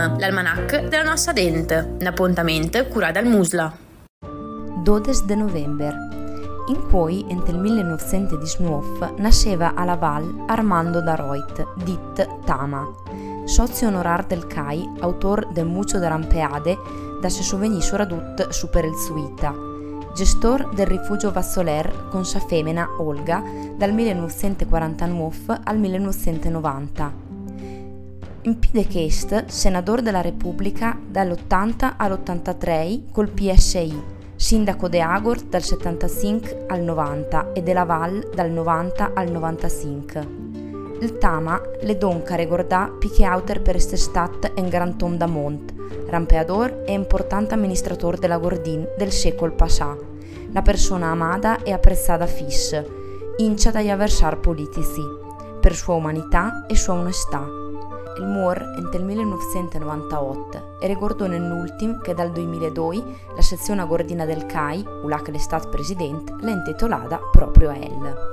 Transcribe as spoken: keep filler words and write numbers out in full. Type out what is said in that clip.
Rom, l'almanach della nostra dente, un appuntamento curato dal Musla. dodici de novembre. In cui, nel millenovecentodiciannove, nasceva a Laval Armando Daroit, dit Tama, socio onorar del C A I, autor de Mucho de Rampeade, da se soveni soradut super il Suita, gestor del rifugio Vassoler con sa femmina Olga dal millenovecentoquarantanove al millenovecentonovanta. In più di questo, senatore della Repubblica dall'ottanta all'ottantatré col P S I, sindaco de Agor dal settantacinque al novanta e della Val dal novanta al novantacinque. Il Tama le donca ricordà piché auter per essere stat en Grand Tom da Mont, rampeador e importante amministratore della Gordin del secolo passà, una persona amata e apprezzata fis, incia dagli avversari politici, per sua umanità e sua onestà. Il muor nel millenovecentonovantotto e ricordò nell'ultimo che dal duemiladue la sezione gordina del C A I, ulà che l'è stato presidente, l'ha intitolata proprio a elle.